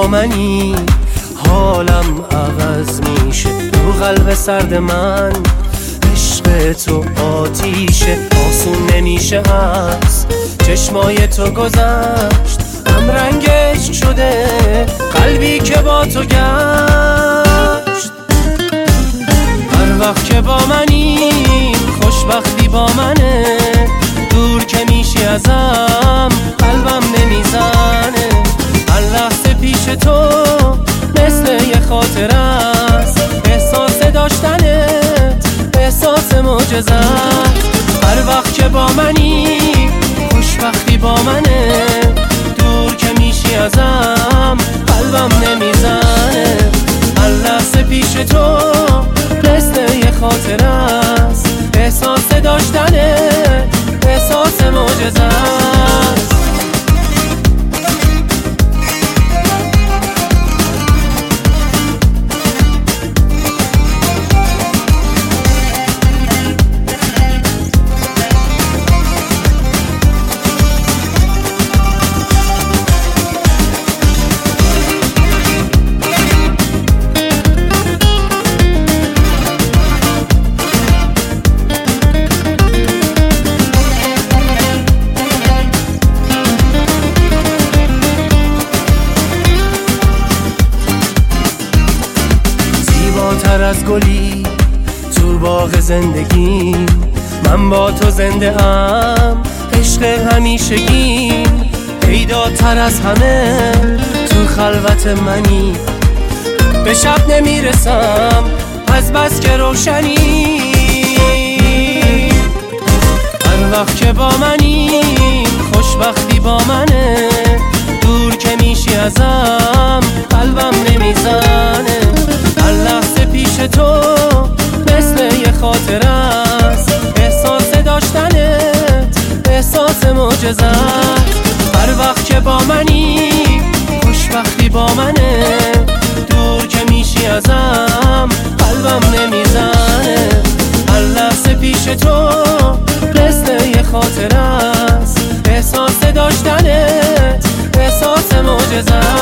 منی حالم عوض میشه تو قلب سرد من. عشق تو آتیشه آسون نمیشه از چشمای تو گذشت. هم رنگش شده قلبی که با تو گشت. هر وقت که با منی خوشبختی با منه. دور که میشی ازم قلبم نمیزنه. هر لحظه پیش تو مثل یه خاطر است. احساس داشتنت احساس معجزه است. هر وقت که با منی خوشبختی با منه. دور که میشی ازم قلبم نمیزنه. هر لحظه پیش تو مثل یه خاطر است. احساس داشتنت احساس معجزه است. تر از گلی تو باغ زندگی من با تو زنده ام. عشق همیشگیم پیداتر از همه تو خلوت منی. به شب نمیرسم از بس که روشنی. هر وقت که با منی خوشبختی با منه. دور که میشی ازم قلبم نمیزنه. هر لحظه پیش تو مثل یه خاطر است. احساس داشتنت احساس معجزه است. هر وقت که با منی خوشبختی با منه. دور که میشی ازم قلبم نمیزنه. هر لحظه پیش تو مثل یه خاطر است. احساس داشتنت احساس معجزه است.